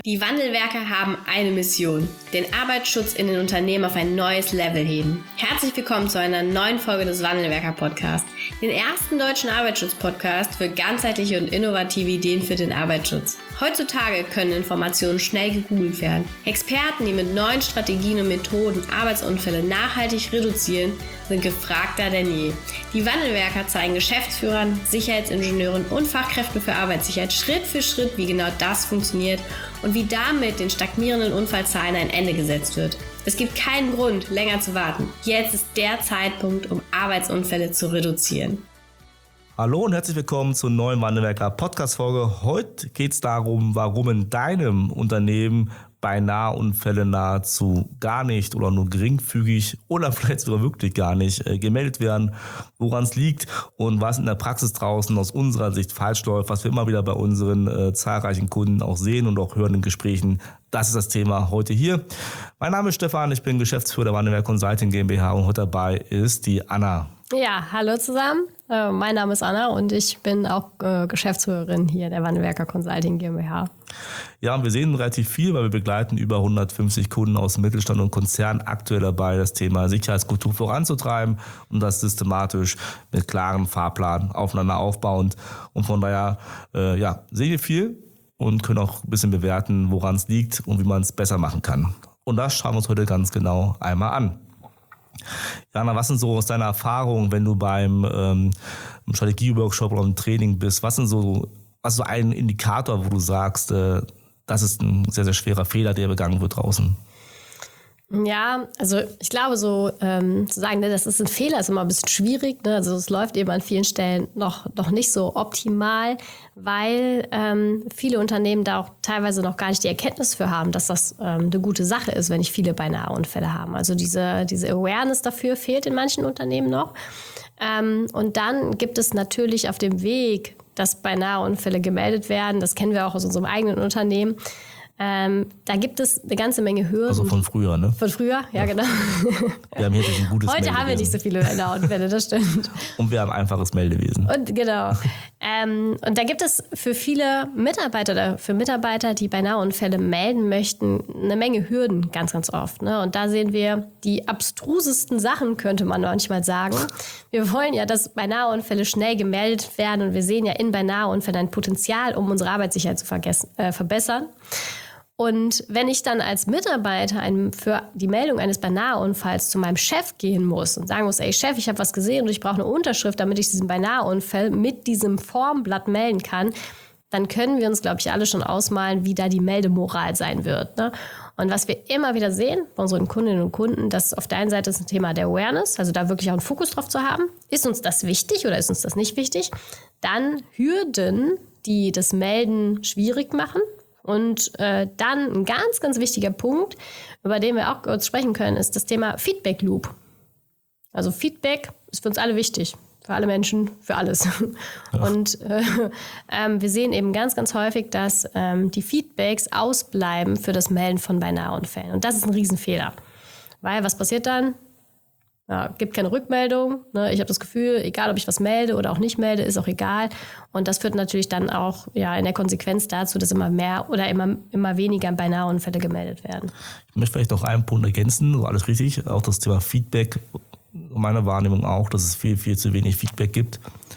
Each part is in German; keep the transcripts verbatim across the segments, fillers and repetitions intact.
Die Wandelwerker haben eine Mission: den Arbeitsschutz in den Unternehmen auf ein neues Level heben. Herzlich willkommen zu einer neuen Folge des Wandelwerker-Podcasts, den ersten deutschen Arbeitsschutz-Podcast für ganzheitliche und innovative Ideen für den Arbeitsschutz. Heutzutage können Informationen schnell gegoogelt werden. Experten, die mit neuen Strategien und Methoden Arbeitsunfälle nachhaltig reduzieren, sind gefragter denn je. Die Wandelwerker zeigen Geschäftsführern, Sicherheitsingenieuren und Fachkräften für Arbeitssicherheit Schritt für Schritt, wie genau das funktioniert und wie damit den stagnierenden Unfallzahlen ein Ende gesetzt wird. Es gibt keinen Grund, länger zu warten. Jetzt ist der Zeitpunkt, um Arbeitsunfälle zu reduzieren. Hallo und herzlich willkommen zur neuen Wandelwerker Podcast-Folge. Heute geht es darum, warum in deinem Unternehmen beinahe Unfälle nahezu gar nicht oder nur geringfügig oder vielleicht sogar wirklich gar nicht äh, gemeldet werden, woran es liegt und was in der Praxis draußen aus unserer Sicht falsch läuft, was wir immer wieder bei unseren äh, zahlreichen Kunden auch sehen und auch hören in Gesprächen. Das ist das Thema heute hier. Mein Name ist Stefan, ich bin Geschäftsführer der Wandelwerker Consulting GmbH und heute dabei ist die Anna. Ja, hallo zusammen. Äh, mein Name ist Anna und ich bin auch äh, Geschäftsführerin hier der Wandelwerker Consulting GmbH. Ja, und wir sehen relativ viel, weil wir begleiten über hundertfünfzig Kunden aus dem Mittelstand und Konzern aktuell dabei, das Thema Sicherheitskultur voranzutreiben und das systematisch mit klaren Fahrplan aufeinander aufbauend. Und von daher äh, ja, sehen wir viel und können auch ein bisschen bewerten, woran es liegt und wie man es besser machen kann. Und das schauen wir uns heute ganz genau einmal an. Jana, was sind so aus deiner Erfahrung, wenn du beim ähm, Strategie-Workshop oder im Training bist, was sind so, was ist so ein Indikator, wo du sagst, äh, das ist ein sehr, sehr schwerer Fehler, der begangen wird draußen? Ja, also ich glaube so ähm, zu sagen, ne, das ist ein Fehler, ist immer ein bisschen schwierig. Ne? Also es läuft eben an vielen Stellen noch, noch nicht so optimal, weil ähm, viele Unternehmen da auch teilweise noch gar nicht die Erkenntnis für haben, dass das ähm, eine gute Sache ist, wenn nicht viele Beinahe-Unfälle haben. Also diese, diese Awareness dafür fehlt in manchen Unternehmen noch. Ähm, und dann gibt es natürlich auf dem Weg, dass Beinahe-Unfälle gemeldet werden. Das kennen wir auch aus unserem eigenen Unternehmen. Ähm, da gibt es eine ganze Menge Hürden. Also von früher, ne? Von früher, ja, ja. Genau. Wir haben hier ein gutes Heute Meldewesen. haben wir nicht so viele Beinahe-Unfälle, das stimmt. Und wir haben einfaches Meldewesen. Und genau. ähm, und da gibt es für viele Mitarbeiter oder für Mitarbeiter, die Beinahe-Unfälle melden möchten, eine Menge Hürden ganz, ganz oft. Ne? Und da sehen wir die abstrusesten Sachen, könnte man manchmal sagen. Wir wollen ja, dass Beinahe-Unfälle schnell gemeldet werden und wir sehen ja in Beinahe-Unfällen ein Potenzial, um unsere Arbeitssicherheit zu vergessen, äh, verbessern. Und wenn ich dann als Mitarbeiter ein, für die Meldung eines Beinahe-Unfalls zu meinem Chef gehen muss und sagen muss, ey Chef, ich habe was gesehen und ich brauche eine Unterschrift, damit ich diesen Beinahe-Unfall mit diesem Formblatt melden kann, dann können wir uns, glaube ich, alle schon ausmalen, wie da die Meldemoral sein wird. Ne? Und was wir immer wieder sehen bei unseren Kundinnen und Kunden, dass auf der einen Seite ist ein Thema der Awareness, also da wirklich auch einen Fokus drauf zu haben. Ist uns das wichtig oder ist uns das nicht wichtig? Dann Hürden, die das Melden schwierig machen. Und äh, dann ein ganz, ganz wichtiger Punkt, über den wir auch kurz sprechen können, ist das Thema Feedback Loop. Also Feedback ist für uns alle wichtig, für alle Menschen, für alles. Ja. Und äh, äh, wir sehen eben ganz, ganz häufig, dass ähm, die Feedbacks ausbleiben für das Melden von Beinahe-Unfällen. Und das ist ein Riesenfehler. Weil was passiert dann? Ja, gibt keine Rückmeldung. Ne? Ich habe das Gefühl, egal ob ich was melde oder auch nicht melde, ist auch egal. Und das führt natürlich dann auch ja, in der Konsequenz dazu, dass immer mehr oder immer, immer weniger Beinahe-Unfälle gemeldet werden. Ich möchte vielleicht noch einen Punkt ergänzen, so alles richtig, auch das Thema Feedback, meine Wahrnehmung auch, dass es viel, viel zu wenig Feedback gibt.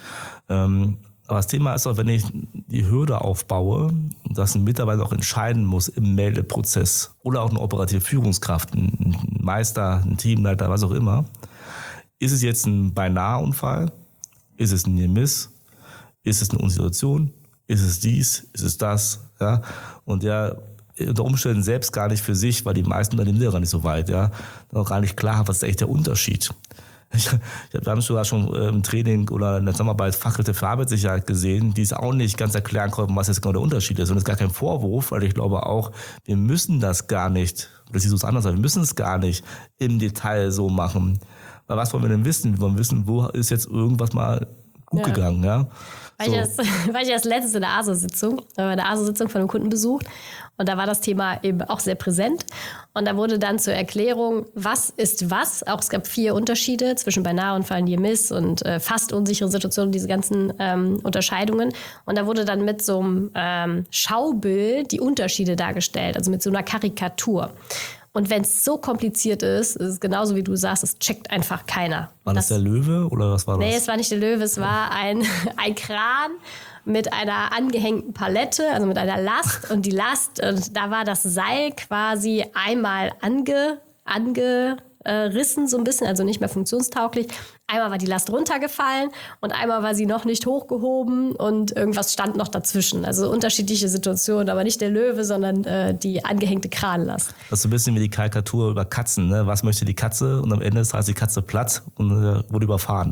Ähm, aber das Thema ist auch, wenn ich die Hürde aufbaue, dass ein Mitarbeiter auch entscheiden muss im Meldeprozess oder auch eine operative Führungskraft, ein Meister, ein Teamleiter, was auch immer. Ist es jetzt ein Beinahe-Unfall? Ist es ein Near-Miss? Ist es eine Unsituation? Ist es dies? Ist es das? Ja? Und der unter Umständen selbst gar nicht für sich, weil die meisten Unternehmen sind ja gar nicht so weit, ja, noch gar nicht klar haben, was ist echt der Unterschied. Ich, wir haben sogar schon im Training oder in der Zusammenarbeit Fachkräfte für Arbeitssicherheit gesehen, die es auch nicht ganz erklären konnten, was jetzt genau der Unterschied ist. Und das ist gar kein Vorwurf, weil ich glaube auch, wir müssen das gar nicht, das siehst du es anders, wir müssen es gar nicht im Detail so machen. Weil was wollen wir denn wissen? Wir wollen wissen, wo ist jetzt irgendwas mal gut ja. gegangen, ja. Weil, so. ich das, weil ich das letztens in der A S O-Sitzung, in der A S O-Sitzung von einem Kunden besucht Und da war das Thema eben auch sehr präsent. Und da wurde dann zur Erklärung, was ist was. Auch es gab vier Unterschiede zwischen beinahe Unfall, Near Miss und äh, fast unsichere Situationen, diese ganzen ähm, Unterscheidungen. Und da wurde dann mit so einem ähm, Schaubild die Unterschiede dargestellt, also mit so einer Karikatur. Und wenn es so kompliziert ist, ist es genauso wie du sagst, es checkt einfach keiner. War das, das der Löwe oder was war das? Nee, es war nicht der Löwe, es war ein, ein Kran mit einer angehängten Palette, also mit einer Last. Und die Last, und da war das Seil quasi einmal ange, angerissen so ein bisschen, also nicht mehr funktionstauglich. Einmal war die Last runtergefallen und einmal war sie noch nicht hochgehoben und irgendwas stand noch dazwischen. Also unterschiedliche Situationen, aber nicht der Löwe, sondern äh, die angehängte Kranlast. Das ist so ein bisschen wie die Karikatur über Katzen. Ne? Was möchte die Katze? Und am Ende ist die Katze platt und äh, wurde überfahren.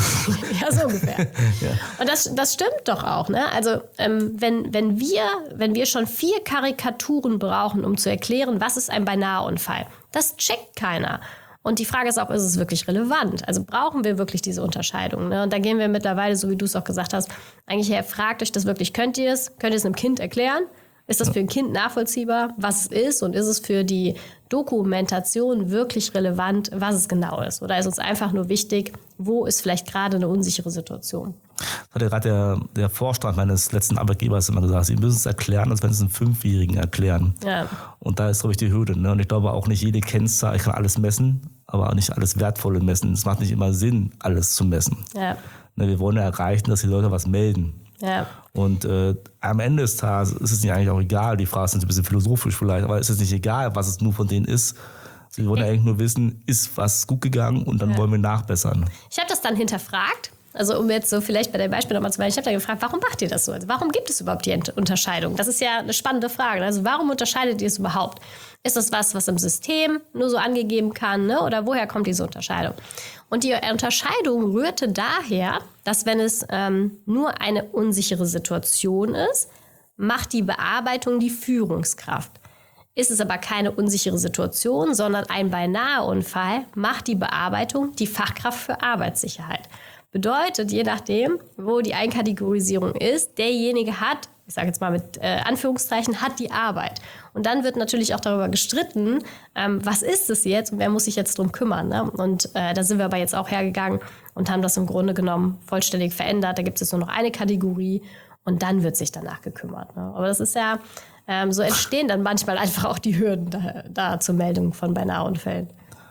Ja, so ungefähr. Ja. Und das, das stimmt doch auch. Ne? Also ähm, wenn, wenn, wir, wenn wir schon vier Karikaturen brauchen, um zu erklären, was ist ein Beinaheunfall, das checkt keiner. Und die Frage ist auch, ist es wirklich relevant? Also brauchen wir wirklich diese Unterscheidung? Ne? Und da gehen wir mittlerweile, so wie du es auch gesagt hast, eigentlich her, fragt euch das wirklich, könnt ihr es? Könnt ihr es einem Kind erklären? Ist das für ein Kind nachvollziehbar, was es ist? Und ist es für die Dokumentation wirklich relevant, was es genau ist? Oder ist uns einfach nur wichtig, wo ist vielleicht gerade eine unsichere Situation? Das hat ja gerade der, der Vorstand meines letzten Arbeitgebers immer gesagt, sie müssen es erklären, als wenn sie es einem Fünfjährigen erklären. Ja. Und da ist, glaube ich, die Hürde. Ne? Und ich glaube auch nicht jede Kennzahl, ich kann alles messen, aber auch nicht alles Wertvolle messen. Es macht nicht immer Sinn, alles zu messen. Ja. Ne, wir wollen ja erreichen, dass die Leute was melden. Ja. Und äh, am Ende des Tages ist es nicht eigentlich auch egal, die Frage ist ein bisschen philosophisch vielleicht, aber ist es nicht egal, was es nur von denen ist. Wir wollen ja eigentlich nur wissen, ist was gut gegangen und dann ja. wollen wir nachbessern. Ich habe das dann hinterfragt. Also um jetzt so vielleicht bei dem Beispiel nochmal zu bleiben, ich habe da gefragt, warum macht ihr das so? Also warum gibt es überhaupt die Unterscheidung? Das ist ja eine spannende Frage. Also warum unterscheidet ihr es überhaupt? Ist das was, was im System nur so angegeben kann? Ne? Oder woher kommt diese Unterscheidung? Und die Unterscheidung rührte daher, dass wenn es ähm, nur eine unsichere Situation ist, macht die Bearbeitung die Führungskraft. Ist es aber keine unsichere Situation, sondern ein Beinaheunfall, macht die Bearbeitung die Fachkraft für Arbeitssicherheit. Bedeutet, je nachdem, wo die Einkategorisierung ist, derjenige hat, ich sage jetzt mal mit äh, Anführungszeichen, hat die Arbeit. Und dann wird natürlich auch darüber gestritten, ähm, was ist es jetzt und wer muss sich jetzt drum kümmern. Ne? Und äh, da sind wir aber jetzt auch hergegangen und haben das im Grunde genommen vollständig verändert. Da gibt es jetzt nur noch eine Kategorie und dann wird sich danach gekümmert. Ne? Aber das ist ja, ähm, so entstehen dann manchmal einfach auch die Hürden da, da zur Meldung von Beinaheunfällen.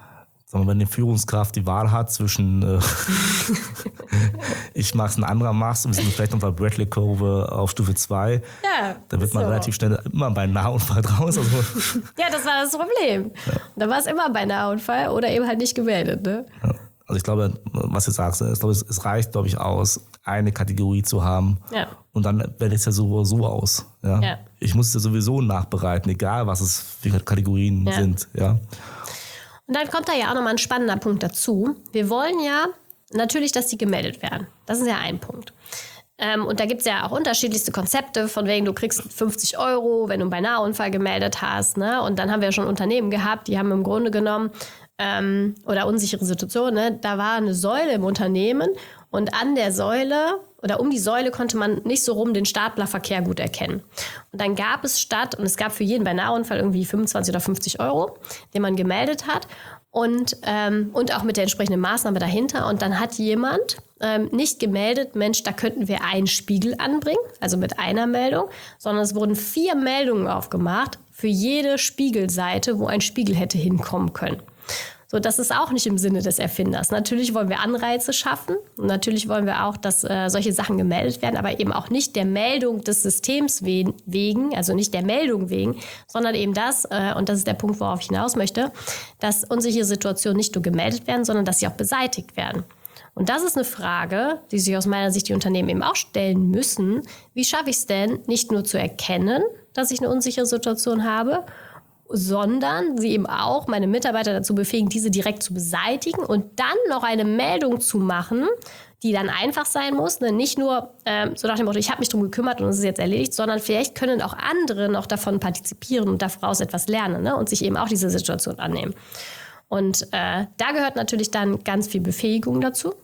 Wenn die Führungskraft die Wahl hat zwischen äh, ich mach's, ein anderer mach's, und wir sind vielleicht noch bei Bradley-Kurve auf Stufe zwei, ja, dann wird man so relativ schnell immer bei Beinaheunfall draus. Also ja, das war das Problem. Ja. Da war es immer Beinaheunfall oder eben halt nicht gemeldet. Ne? Ja. Also ich glaube, was du sagst, ich glaube, es reicht, glaube ich, aus, eine Kategorie zu haben. Ja. Und dann wählt es ja so so aus. Ja? Ja. Ich muss es ja sowieso nachbereiten, egal was es für Kategorien ja. sind. Ja. Und dann kommt da ja auch nochmal ein spannender Punkt dazu. Wir wollen ja natürlich, dass die gemeldet werden. Das ist ja ein Punkt. Ähm, und da gibt es ja auch unterschiedlichste Konzepte, von wegen du kriegst fünfzig Euro, wenn du einen Beinaheunfall gemeldet hast. Ne? Und dann haben wir ja schon Unternehmen gehabt, die haben im Grunde genommen, ähm, oder unsichere Situationen, ne? Da war eine Säule im Unternehmen und an der Säule oder um die Säule konnte man nicht so rum den Staplerverkehr gut erkennen. Und dann gab es statt, und es gab für jeden Beinaheunfall irgendwie fünfundzwanzig oder fünfzig Euro, den man gemeldet hat. Und, ähm, und auch mit der entsprechenden Maßnahme dahinter. Und dann hat jemand ähm, nicht gemeldet, Mensch, da könnten wir einen Spiegel anbringen, also mit einer Meldung, sondern es wurden vier Meldungen aufgemacht für jede Spiegelseite, wo ein Spiegel hätte hinkommen können. So, das ist auch nicht im Sinne des Erfinders. Natürlich wollen wir Anreize schaffen und natürlich wollen wir auch, dass äh, solche Sachen gemeldet werden, aber eben auch nicht der Meldung des Systems we- wegen, also nicht der Meldung wegen, sondern eben das, äh, und das ist der Punkt, worauf ich hinaus möchte, dass unsichere Situationen nicht nur gemeldet werden, sondern dass sie auch beseitigt werden. Und das ist eine Frage, die sich aus meiner Sicht die Unternehmen eben auch stellen müssen. Wie schaffe ich es denn, nicht nur zu erkennen, dass ich eine unsichere Situation habe, sondern sie eben auch meine Mitarbeiter dazu befähigen, diese direkt zu beseitigen und dann noch eine Meldung zu machen, die dann einfach sein muss. Ne? Nicht nur ähm, so nach dem Motto, ich habe mich darum gekümmert und es ist jetzt erledigt, sondern vielleicht können auch andere noch davon partizipieren und daraus etwas lernen, ne? Und sich eben auch diese Situation annehmen. Und äh, da gehört natürlich dann ganz viel Befähigung dazu.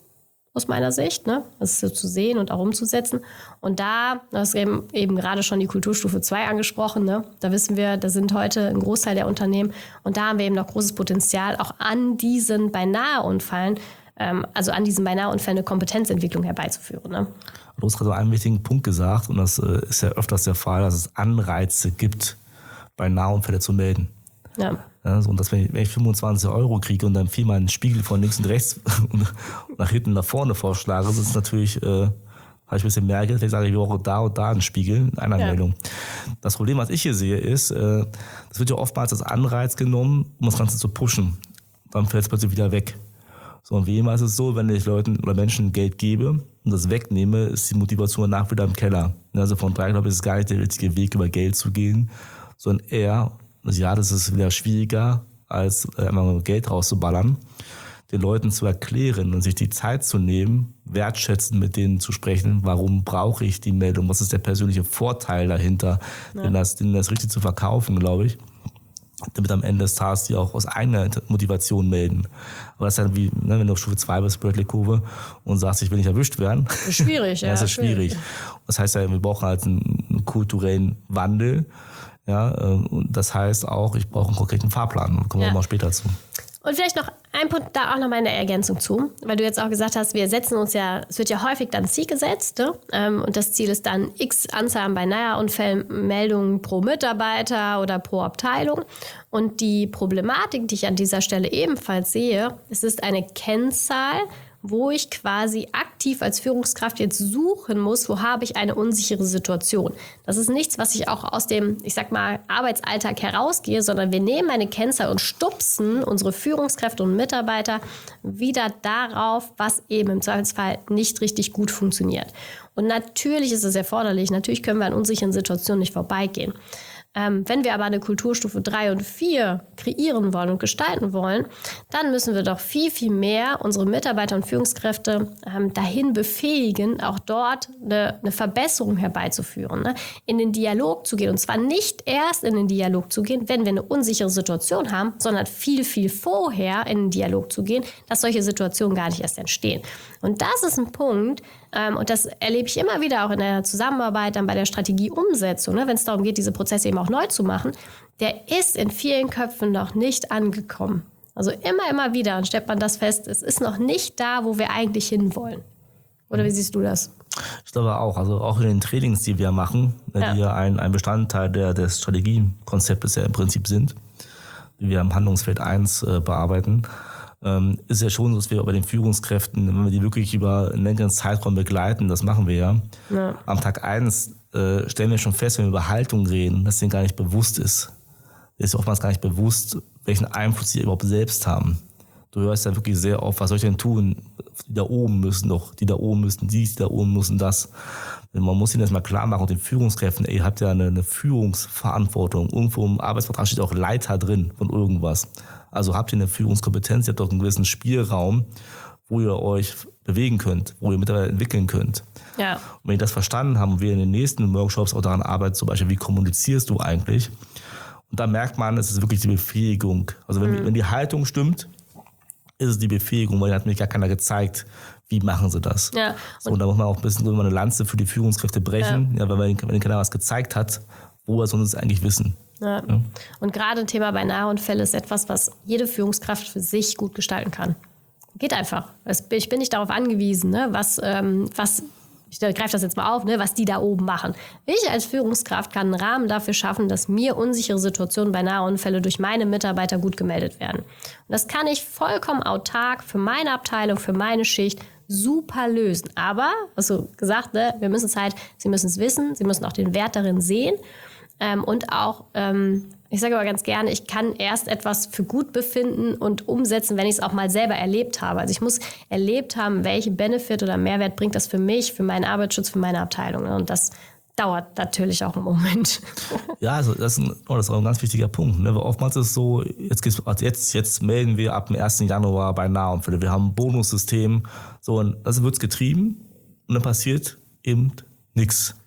aus meiner Sicht, ne? Das ist so zu sehen und auch umzusetzen. Und da, du hast eben, eben gerade schon die Kulturstufe zwei angesprochen, ne? Da wissen wir, da sind heute ein Großteil der Unternehmen und da haben wir eben noch großes Potenzial, auch an diesen Beinahe-Unfällen, ähm, also an diesen Beinahe-Unfällen eine Kompetenzentwicklung herbeizuführen. Ne? Du hast gerade einen wichtigen Punkt gesagt und das äh, ist ja öfters der Fall, dass es Anreize gibt, Beinahe-Unfälle zu melden. Ja. Ja, so, und dass wenn ich, wenn ich fünfundzwanzig Euro kriege und dann viermal einen Spiegel von links und rechts und nach hinten und nach vorne vorschlage, das ist natürlich, äh, habe ich ein bisschen mehr Geld, ich sage, ich brauche da und da einen Spiegel, eine Anmeldung. Ja. Das Problem, was ich hier sehe, ist, äh, das wird ja oftmals als Anreiz genommen, um das Ganze zu pushen. Dann fällt es plötzlich wieder weg. So, und wie immer ist es so, wenn ich Leuten oder Menschen Geld gebe und das wegnehme, ist die Motivation danach wieder im Keller. Also von daher glaube ich, ist es gar nicht der richtige Weg, über Geld zu gehen, sondern eher, ja, das ist wieder schwieriger, als einmal Geld rauszuballern, den Leuten zu erklären und sich die Zeit zu nehmen, wertschätzend mit denen zu sprechen, warum brauche ich die Meldung, was ist der persönliche Vorteil dahinter, ja. den, das, den das richtig zu verkaufen, glaube ich, damit am Ende des Tages die auch aus eigener Motivation melden. Aber das ist ja wie, ne, wenn du auf Stufe zwei bist, Bradley-Kurve, und sagst, ich will nicht erwischt werden. Das ist schwierig, ja. ja. Das ist schwierig. schwierig. Das heißt ja, wir brauchen halt einen, einen kulturellen Wandel. Ja, und das heißt auch, ich brauche einen konkreten Fahrplan. Da kommen wir ja. mal später zu. Und vielleicht noch ein Punkt, da auch noch mal eine Ergänzung zu, weil du jetzt auch gesagt hast, wir setzen uns ja, es wird ja häufig dann Ziel gesetzt, ne? Und das Ziel ist dann x Anzahl an Beinahe-Unfällen, Meldungen pro Mitarbeiter oder pro Abteilung. Und die Problematik, die ich an dieser Stelle ebenfalls sehe, es ist eine Kennzahl, wo ich quasi aktiv als Führungskraft jetzt suchen muss, wo habe ich eine unsichere Situation. Das ist nichts, was ich auch aus dem, ich sag mal, Arbeitsalltag herausgehe, sondern wir nehmen eine Kennzahl und stupsen unsere Führungskräfte und Mitarbeiter wieder darauf, was eben im Zweifelsfall nicht richtig gut funktioniert. Und natürlich ist es erforderlich, natürlich können wir an unsicheren Situationen nicht vorbeigehen. Ähm, wenn wir aber eine Kulturstufe drei und vier kreieren wollen und gestalten wollen, dann müssen wir doch viel, viel mehr unsere Mitarbeiter und Führungskräfte ähm, dahin befähigen, auch dort eine, eine Verbesserung herbeizuführen, ne? In den Dialog zu gehen. Und zwar nicht erst in den Dialog zu gehen, wenn wir eine unsichere Situation haben, sondern viel, viel vorher in den Dialog zu gehen, dass solche Situationen gar nicht erst entstehen. Und das ist ein Punkt, ähm, und das erlebe ich immer wieder auch in der Zusammenarbeit, dann bei der Strategieumsetzung, ne, wenn es darum geht, diese Prozesse eben auch neu zu machen, der ist in vielen Köpfen noch nicht angekommen. Also immer, immer wieder, und stellt man das fest, es ist noch nicht da, wo wir eigentlich hinwollen. Oder wie siehst du das? Ich glaube auch, also auch in den Trainings, die wir machen, ja. die ja ein, ein Bestandteil der, des Strategiekonzeptes ja im Prinzip sind, die wir im Handlungsfeld eins äh, bearbeiten, ähm, ist ja schon so, dass wir bei den Führungskräften, wenn wir die wirklich über einen längeren Zeitraum begleiten, das machen wir ja, ja. am Tag eins äh, stellen wir schon fest, wenn wir über Haltung reden, dass denen gar nicht bewusst ist. Es ist oftmals gar nicht bewusst, welchen Einfluss sie überhaupt selbst haben. Du hörst ja wirklich sehr oft, was soll ich denn tun? Die da oben müssen doch, die da oben müssen dies, die da oben müssen das. Man muss ihnen das mal klar machen und den Führungskräften, ey, ihr habt ja eine, eine Führungsverantwortung. Irgendwo im Arbeitsvertrag steht auch Leiter drin von irgendwas. Also habt ihr eine Führungskompetenz, ihr habt doch einen gewissen Spielraum, wo ihr euch bewegen könnt, wo ihr Mitarbeiter entwickeln könnt. Ja. Und wenn ihr das verstanden haben und wir in den nächsten Workshops auch daran arbeiten, zum Beispiel, wie kommunizierst du eigentlich? Und da merkt man, es ist wirklich die Befähigung. Also wenn, mhm. wenn die Haltung stimmt, ist es die Befähigung, weil da hat mir gar keiner gezeigt, wie machen sie das. Ja. Und, so, und da muss man auch ein bisschen eine Lanze für die Führungskräfte brechen, ja. Ja, weil wenn, wenn keiner was gezeigt hat, woher sollen sie es eigentlich wissen. Ja. Ja. Und gerade ein Thema Beinahe-Unfälle ist etwas, was jede Führungskraft für sich gut gestalten kann. Geht einfach. Ich bin nicht darauf angewiesen, ne, was, ähm, was ich greife das jetzt mal auf, ne, was die da oben machen. Ich als Führungskraft kann einen Rahmen dafür schaffen, dass mir unsichere Situationen bei Nahunfälle durch meine Mitarbeiter gut gemeldet werden. Und das kann ich vollkommen autark für meine Abteilung, für meine Schicht super lösen. Aber, also gesagt, ne, wir müssen es halt, sie müssen es wissen, sie müssen auch den Wert darin sehen ähm, und auch, ähm, ich sage aber ganz gerne, ich kann erst etwas für gut befinden und umsetzen, wenn ich es auch mal selber erlebt habe. Also ich muss erlebt haben, welche Benefit oder Mehrwert bringt das für mich, für meinen Arbeitsschutz, für meine Abteilung. Und das dauert natürlich auch einen Moment. Ja, also das ist, ein, oh, das ist auch ein ganz wichtiger Punkt. Ne? Weil oftmals ist es so, jetzt, also jetzt, jetzt melden wir ab dem ersten Januar bei Nahunfälle. Wir haben ein Bonussystem, so, und das wird getrieben und dann passiert eben nichts.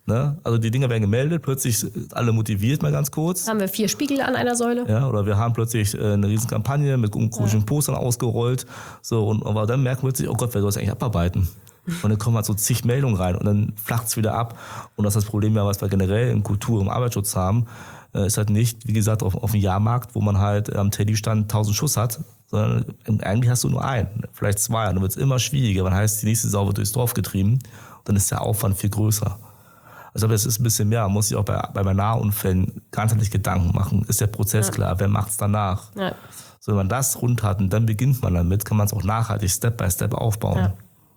Ne? Also die Dinger werden gemeldet, plötzlich sind alle motiviert mal ganz kurz. Haben wir vier Spiegel an einer Säule. Ja, oder wir haben plötzlich äh, eine riesen Kampagne mit komischen ja. Postern ausgerollt. So, und, aber dann merken wir plötzlich, oh Gott, wer soll das eigentlich abarbeiten? Und dann kommen halt so zig Meldungen rein und dann flacht es wieder ab. Und das ist das Problem, ja, was wir generell in Kultur und Arbeitsschutz haben, äh, ist halt nicht, wie gesagt, auf, auf dem Jahrmarkt, wo man halt am Teddystand tausend Schuss hat, sondern eigentlich hast du nur einen, vielleicht zwei. Und dann wird es immer schwieriger. Man heißt, die nächste Sau wird durchs Dorf getrieben. Und dann ist der Aufwand viel größer. Also das ist ein bisschen mehr. Man muss sich auch bei, bei Nahunfällen ganzheitlich Gedanken machen. Ist der Prozess ja. klar? Wer macht es danach? Ja. So, wenn man das rund hat und dann beginnt man damit, kann man es auch nachhaltig Step by Step aufbauen. Ja.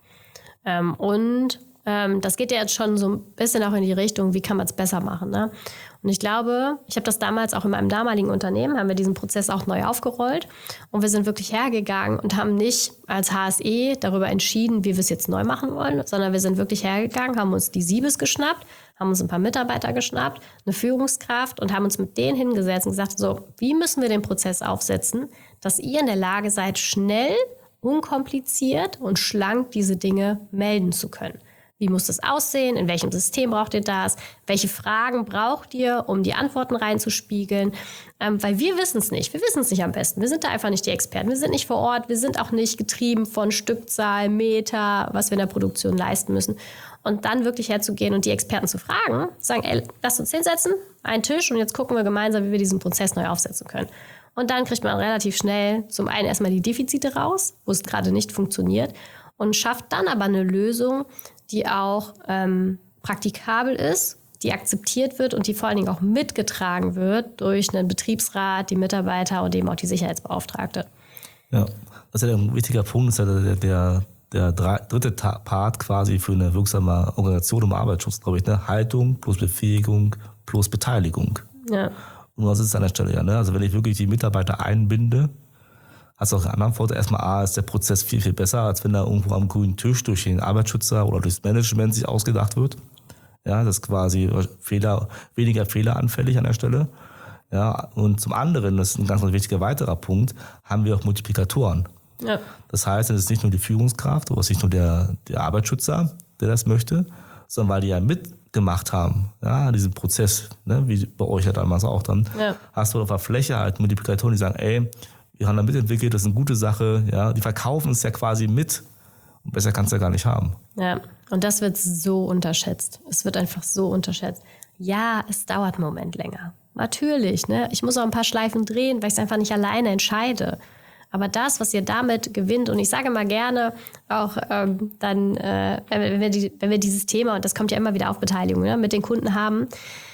Ähm, und ähm, das geht ja jetzt schon so ein bisschen auch in die Richtung, wie kann man es besser machen. Ne? Und ich glaube, ich habe das damals auch in meinem damaligen Unternehmen, haben wir diesen Prozess auch neu aufgerollt. Und wir sind wirklich hergegangen und haben nicht als H S E darüber entschieden, wie wir es jetzt neu machen wollen, sondern wir sind wirklich hergegangen, haben uns die Siebes geschnappt, haben uns ein paar Mitarbeiter geschnappt, eine Führungskraft und haben uns mit denen hingesetzt und gesagt, so, wie müssen wir den Prozess aufsetzen, dass ihr in der Lage seid, schnell, unkompliziert und schlank diese Dinge melden zu können. Wie muss das aussehen? In welchem System braucht ihr das? Welche Fragen braucht ihr, um die Antworten reinzuspiegeln? Ähm, weil wir wissen es nicht. Wir wissen es nicht am besten. Wir sind da einfach nicht die Experten. Wir sind nicht vor Ort. Wir sind auch nicht getrieben von Stückzahl, Meter, was wir in der Produktion leisten müssen. Und dann wirklich herzugehen und die Experten zu fragen, sagen, ey, lasst uns hinsetzen, einen Tisch und jetzt gucken wir gemeinsam, wie wir diesen Prozess neu aufsetzen können. Und dann kriegt man relativ schnell zum einen erstmal die Defizite raus, wo es gerade nicht funktioniert und schafft dann aber eine Lösung, die auch ähm, praktikabel ist, die akzeptiert wird und die vor allen Dingen auch mitgetragen wird durch einen Betriebsrat, die Mitarbeiter und eben auch die Sicherheitsbeauftragte. Ja, das ist ja ein wichtiger Punkt, das ist ja der, der, der dritte Part quasi für eine wirksame Organisation im Arbeitsschutz, glaube ich, ne? Haltung plus Befähigung plus Beteiligung. Ja. Und was ist es an der Stelle ja, ne? Also wenn ich wirklich die Mitarbeiter einbinde, hast du auch einen anderen Vorteil. Erstmal A, ist der Prozess viel, viel besser, als wenn da irgendwo am grünen Tisch durch den Arbeitsschützer oder durchs Management sich ausgedacht wird. Ja, das ist quasi Fehler, weniger fehleranfällig an der Stelle. Ja, und zum anderen, das ist ein ganz, ganz wichtiger weiterer Punkt, haben wir auch Multiplikatoren. Ja. Das heißt, es ist nicht nur die Führungskraft oder es ist nicht nur der, der Arbeitsschützer, der das möchte, sondern weil die ja mitgemacht haben, ja, diesen Prozess, ne, wie bei euch ja damals auch dann, ja. hast du auf der Fläche halt Multiplikatoren, die sagen, ey, wir haben da mitentwickelt, das ist eine gute Sache, ja, die verkaufen es ja quasi mit und besser kannst du ja gar nicht haben. Ja, und das wird so unterschätzt. Es wird einfach so unterschätzt. Ja, es dauert einen Moment länger. Natürlich, ne? Ich muss auch ein paar Schleifen drehen, weil ich es einfach nicht alleine entscheide. Aber das, was ihr damit gewinnt, und ich sage mal gerne auch ähm, dann, äh, wenn, wir die, wenn wir dieses Thema, und das kommt ja immer wieder auf Beteiligung, ne, mit den Kunden haben,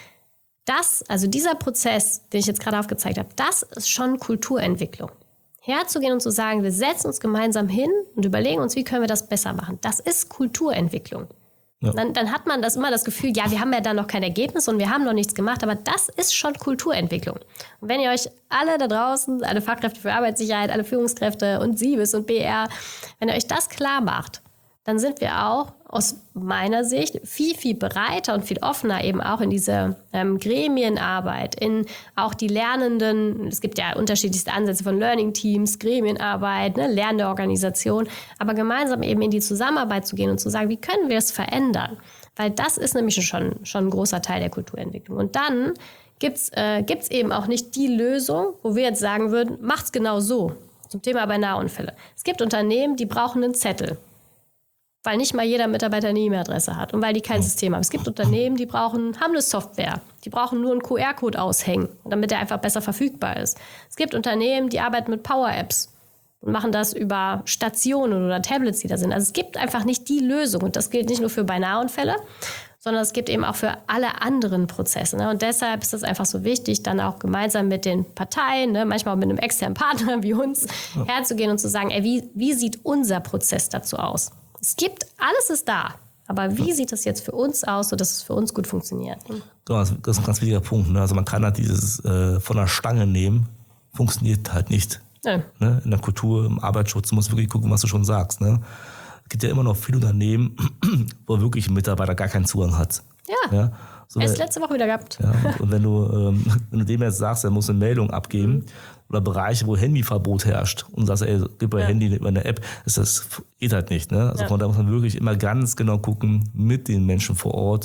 das, also dieser Prozess, den ich jetzt gerade aufgezeigt habe, das ist schon Kulturentwicklung. Herzugehen und zu sagen, wir setzen uns gemeinsam hin und überlegen uns, wie können wir das besser machen. Das ist Kulturentwicklung. Ja. Dann, dann hat man das immer das Gefühl, ja, wir haben ja da noch kein Ergebnis und wir haben noch nichts gemacht, aber das ist schon Kulturentwicklung. Und wenn ihr euch alle da draußen, alle Fachkräfte für Arbeitssicherheit, alle Führungskräfte und Siebes und B R, wenn ihr euch das klar macht, dann sind wir auch aus meiner Sicht viel, viel bereiter und viel offener eben auch in diese ähm, Gremienarbeit, in auch die Lernenden, es gibt ja unterschiedlichste Ansätze von Learning Teams, Gremienarbeit, ne, lernende Organisation, aber gemeinsam eben in die Zusammenarbeit zu gehen und zu sagen, wie können wir es verändern? Weil das ist nämlich schon, schon ein großer Teil der Kulturentwicklung. Und dann gibt's äh, gibt's eben auch nicht die Lösung, wo wir jetzt sagen würden, macht's genau so. Zum Thema bei Nahunfälle. Es gibt Unternehmen, die brauchen einen Zettel. Weil nicht mal jeder Mitarbeiter eine E-Mail-Adresse hat und weil die kein System haben. Es gibt Unternehmen, die brauchen, haben eine Software. Die brauchen nur einen Q R-Code aushängen, damit der einfach besser verfügbar ist. Es gibt Unternehmen, die arbeiten mit Power-Apps und machen das über Stationen oder Tablets, die da sind. Also es gibt einfach nicht die Lösung. Und das gilt nicht nur für bei Nahunfälle, sondern es gibt eben auch für alle anderen Prozesse. Ne? Und deshalb ist es einfach so wichtig, dann auch gemeinsam mit den Parteien, ne, manchmal auch mit einem externen Partner wie uns, ja. herzugehen und zu sagen, ey, wie, wie sieht unser Prozess dazu aus? Es gibt, alles ist da. Aber wie sieht das jetzt für uns aus, sodass es für uns gut funktioniert? Das ist ein ganz wichtiger Punkt. Ne? Also man kann halt dieses äh, von der Stange nehmen, funktioniert halt nicht. Ja. Ne? In der Kultur, im Arbeitsschutz, du musst wirklich gucken, was du schon sagst. Ne? Es gibt ja immer noch viele Unternehmen, wo wirklich ein Mitarbeiter gar keinen Zugang hat. Ja, ja? So, erst letzte Woche wieder gehabt. Ja, und wenn du, ähm, wenn du dem jetzt sagst, er muss eine Meldung abgeben, mhm. oder Bereiche, wo Handyverbot herrscht und sagst, ey, gib mir ja. Handy über eine App, ist das geht halt nicht. Ne? Also ja. von da muss man wirklich immer ganz genau gucken mit den Menschen vor Ort,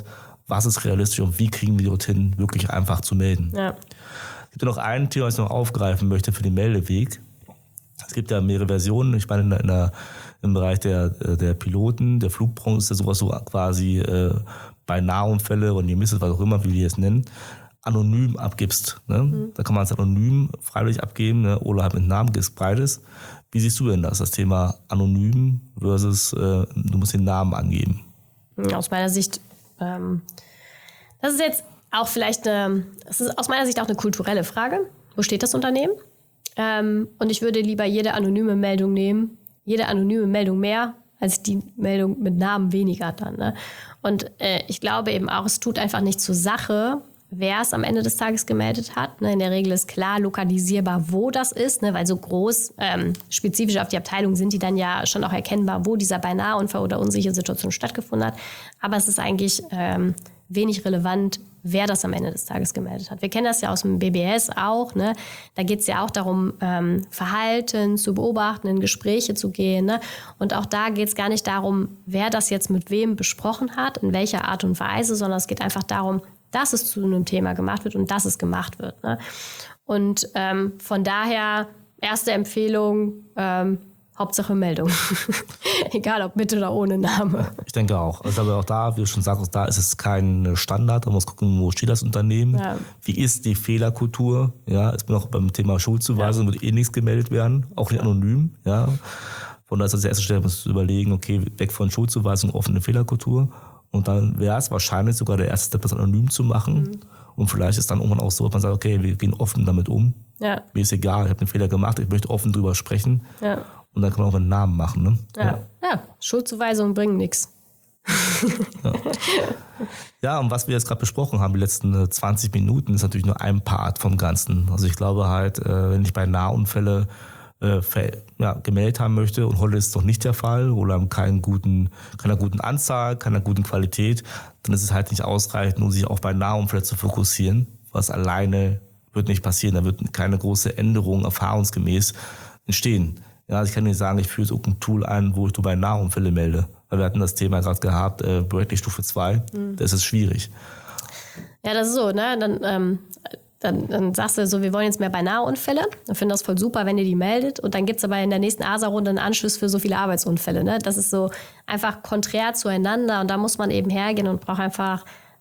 was ist realistisch und wie kriegen wir die dorthin wirklich einfach zu melden. Ja. Es gibt ja noch ein Thema, was ich noch aufgreifen möchte für den Meldeweg. Es gibt ja mehrere Versionen. Ich meine, in der, in der, im Bereich der, der Piloten, der Flugbranche ist ja sowas so quasi äh, bei Nahunfälle und die Misses, was auch immer, wie wir es nennen, anonym abgibst. Ne? Mhm. Da kann man es anonym freiwillig abgeben, ne? Oder halt mit Namen, gibst beides. Wie siehst du denn das, das Thema anonym versus äh, du musst den Namen angeben? Aus meiner Sicht, ähm, das ist jetzt auch vielleicht eine, das ist aus meiner Sicht auch eine kulturelle Frage. Wo steht das Unternehmen? Ähm, und ich würde lieber jede anonyme Meldung nehmen, jede anonyme Meldung mehr, als die Meldung mit Namen weniger dann. Ne? Und äh, ich glaube eben auch, es tut einfach nicht zur Sache, wer es am Ende des Tages gemeldet hat. Ne? In der Regel ist klar lokalisierbar, wo das ist, ne? Weil so groß, ähm, spezifisch auf die Abteilung sind die dann ja schon auch erkennbar, wo dieser Beinaheunfall oder unsichere Situation stattgefunden hat. Aber es ist eigentlich ähm, wenig relevant, wer das am Ende des Tages gemeldet hat. Wir kennen das ja aus dem B B S auch. Ne? Da geht es ja auch darum, ähm, Verhalten zu beobachten, in Gespräche zu gehen. Ne? Und auch da geht es gar nicht darum, wer das jetzt mit wem besprochen hat, in welcher Art und Weise, sondern es geht einfach darum, dass es zu einem Thema gemacht wird und dass es gemacht wird. Ne? Und ähm, von daher, erste Empfehlung, ähm, Hauptsache Meldung. Egal ob mit oder ohne Name. Ich denke auch. Also aber auch da, wie du schon sagst, da ist es kein Standard. Man muss gucken, wo steht das Unternehmen. Ja. Wie ist die Fehlerkultur? Ja, ich bin auch beim Thema Schuldzuweisung, ja. Wird eh nichts gemeldet werden, auch nicht anonym. Ja. Von daher ist das die erste Stelle, muss du überlegen, okay, weg von Schuldzuweisung, offene Fehlerkultur. Und dann wäre es wahrscheinlich sogar der erste Step, das anonym zu machen. Mhm. Und vielleicht ist dann irgendwann auch so, dass man sagt, okay, wir gehen offen damit um. Ja. Mir ist egal, ich habe einen Fehler gemacht, ich möchte offen drüber sprechen. Ja. Und dann kann man auch einen Namen machen. Ne? Ja. Ja. Ja, Schuldzuweisungen bringen nichts. Ja. Ja, und was wir jetzt gerade besprochen haben, die letzten zwanzig Minuten, ist natürlich nur ein Part vom Ganzen. Also ich glaube halt, wenn ich bei Nahunfälle äh, ja, gemeldet haben möchte und heute ist es doch nicht der Fall oder haben keinen guten, keiner guten Anzahl, keiner guten Qualität, dann ist es halt nicht ausreichend, um sich auch bei Nahunfällen zu fokussieren. Was alleine wird nicht passieren, da wird keine große Änderung erfahrungsgemäß entstehen. Ja, ich kann nicht sagen, ich führe so ein Tool ein, wo ich nur bei Nahunfälle melde. Weil wir hatten das Thema gerade gehabt, äh, Bradley Stufe zwei, mhm. Das ist schwierig. Ja, das ist so, ne? Dann, ähm, dann, dann sagst du so, wir wollen jetzt mehr bei Nahunfälle. Dann finde das voll super, wenn ihr die meldet. Und dann gibt es aber in der nächsten A S A-Runde einen Anschluss für so viele Arbeitsunfälle. Ne? Das ist so einfach konträr zueinander. Und da muss man eben hergehen und braucht einfach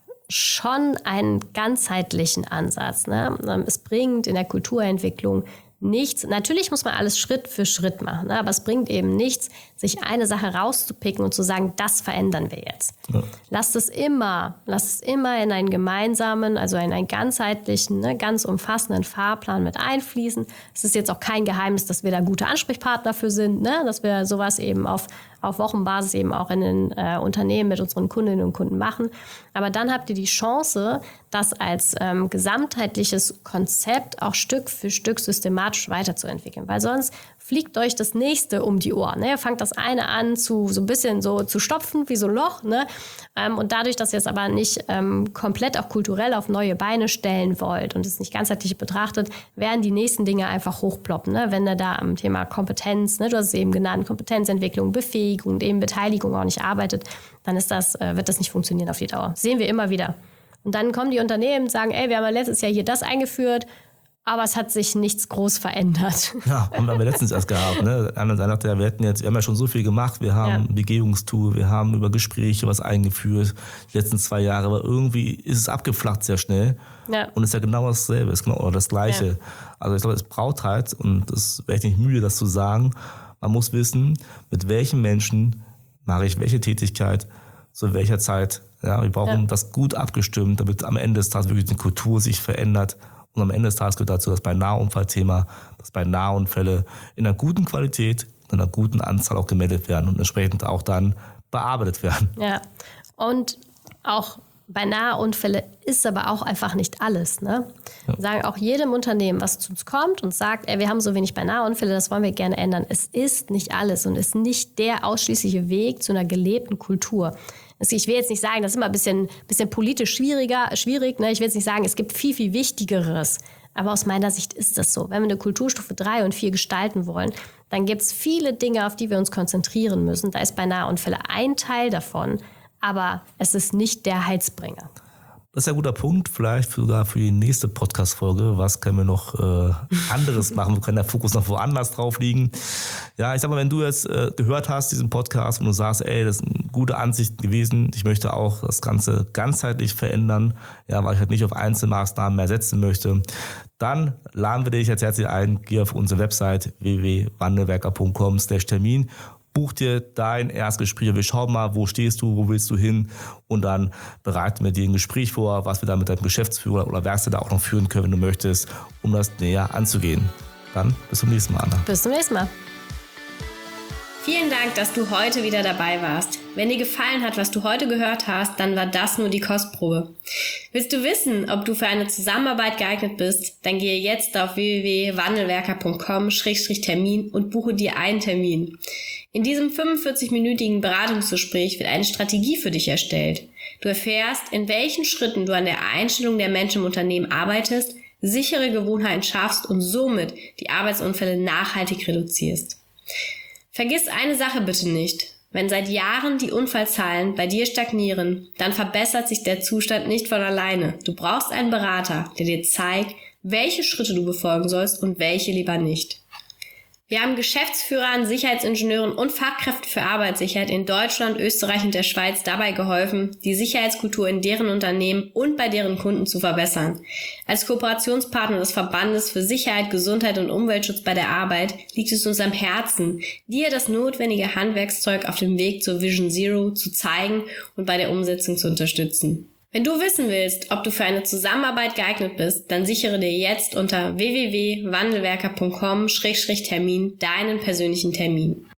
schon einen ganzheitlichen Ansatz. Ne? Es bringt in der Kulturentwicklung nichts. Natürlich muss man alles Schritt für Schritt machen, ne? Aber es bringt eben nichts, sich eine Sache rauszupicken und zu sagen, das verändern wir jetzt. Ja. Lasst es immer, lasst es immer in einen gemeinsamen, also in einen ganzheitlichen, ne, ganz umfassenden Fahrplan mit einfließen. Es ist jetzt auch kein Geheimnis, dass wir da gute Ansprechpartner für sind, ne? Dass wir sowas eben auf, auf Wochenbasis eben auch in den äh, Unternehmen mit unseren Kundinnen und Kunden machen. Aber dann habt ihr die Chance, das als ähm, gesamtheitliches Konzept auch Stück für Stück systematisch weiterzuentwickeln. Weil sonst fliegt euch das nächste um die Ohren. Ne? Ihr fangt das eine an zu so ein bisschen so zu stopfen, wie so ein Loch. Ne? Ähm, und dadurch, dass ihr es aber nicht ähm, komplett auch kulturell auf neue Beine stellen wollt und es nicht ganzheitlich betrachtet, werden die nächsten Dinge einfach hochploppen. Ne? Wenn ihr da am Thema Kompetenz, ne, du hast es eben genannt, Kompetenzentwicklung, Befähigung und eben Beteiligung auch nicht arbeitet, dann ist das, äh, wird das nicht funktionieren auf die Dauer. Das sehen wir immer wieder. Und dann kommen die Unternehmen und sagen, ey, wir haben ja letztes Jahr hier das eingeführt, aber es hat sich nichts groß verändert. Ja, haben wir letztens erst gehabt. Ne? Einer sagte, ja, wir, hätten jetzt, wir haben ja schon so viel gemacht. Wir haben ja. ein Begehungstool, wir haben über Gespräche was eingeführt, die letzten zwei Jahre. Aber irgendwie ist es abgeflacht sehr schnell. Ja. Und es ist ja genau dasselbe, ist genau das Gleiche. Ja. Also ich glaube, es braucht halt, und das wäre ich nicht müde, das zu sagen, man muss wissen, mit welchen Menschen mache ich welche Tätigkeit, zu welcher Zeit. Ja, wir brauchen ja. das gut abgestimmt, damit am Ende des Tages wirklich die Kultur sich verändert. Und am Ende des Tages gehört dazu, dass bei Nahunfallthema, dass bei Nahunfälle in einer guten Qualität, in einer guten Anzahl auch gemeldet werden und entsprechend auch dann bearbeitet werden. Ja, und auch bei Nahunfälle ist aber auch einfach nicht alles. Ne? Ja. Wir sagen auch jedem Unternehmen, was zu uns kommt und sagt, ey, wir haben so wenig bei Nahunfälle, das wollen wir gerne ändern. Es ist nicht alles und ist nicht der ausschließliche Weg zu einer gelebten Kultur. Ich will jetzt nicht sagen, das ist immer ein bisschen, bisschen politisch schwieriger, schwierig. Ne? Ich will jetzt nicht sagen, es gibt viel, viel Wichtigeres. Aber aus meiner Sicht ist das so. Wenn wir eine Kulturstufe drei und vier gestalten wollen, dann gibt es viele Dinge, auf die wir uns konzentrieren müssen. Da ist bei Nahunfälle ein Teil davon, aber es ist nicht der Heilsbringer. Das ist ja ein guter Punkt, vielleicht sogar für die nächste Podcast-Folge. Was können wir noch äh, anderes machen? Wo kann der Fokus noch woanders drauf liegen? Ja, ich sag mal, wenn du jetzt äh, gehört hast, diesen Podcast, und du sagst, ey, das ist eine gute Ansicht gewesen, ich möchte auch das Ganze ganzheitlich verändern, ja, weil ich halt nicht auf Einzelmaßnahmen mehr setzen möchte, dann laden wir dich jetzt herzlich ein, geh auf unsere Website w w w punkt wandelwerker punkt com slash Termin. Buch dir dein Erstgespräch. Wir schauen mal, wo stehst du, wo willst du hin, und dann bereiten wir dir ein Gespräch vor, was wir dann mit deinem Geschäftsführer oder Werkstätter auch noch führen können, wenn du möchtest, um das näher anzugehen. Dann bis zum nächsten Mal, Anna. Bis zum nächsten Mal. Vielen Dank, dass du heute wieder dabei warst. Wenn dir gefallen hat, was du heute gehört hast, dann war das nur die Kostprobe. Willst du wissen, ob du für eine Zusammenarbeit geeignet bist? Dann gehe jetzt auf w w w punkt wandelwerker punkt com slash Termin und buche dir einen Termin. In diesem fünfundvierzig-minütigen Beratungsgespräch wird eine Strategie für dich erstellt. Du erfährst, in welchen Schritten du an der Einstellung der Menschen im Unternehmen arbeitest, sichere Gewohnheiten schaffst und somit die Arbeitsunfälle nachhaltig reduzierst. Vergiss eine Sache bitte nicht. Wenn seit Jahren die Unfallzahlen bei dir stagnieren, dann verbessert sich der Zustand nicht von alleine. Du brauchst einen Berater, der dir zeigt, welche Schritte du befolgen sollst und welche lieber nicht. Wir haben Geschäftsführern, Sicherheitsingenieuren und Fachkräften für Arbeitssicherheit in Deutschland, Österreich und der Schweiz dabei geholfen, die Sicherheitskultur in deren Unternehmen und bei deren Kunden zu verbessern. Als Kooperationspartner des Verbandes für Sicherheit, Gesundheit und Umweltschutz bei der Arbeit liegt es uns am Herzen, dir das notwendige Handwerkszeug auf dem Weg zur Vision Zero zu zeigen und bei der Umsetzung zu unterstützen. Wenn du wissen willst, ob du für eine Zusammenarbeit geeignet bist, dann sichere dir jetzt unter w w w punkt wandelwerker punkt com slash Termin deinen persönlichen Termin.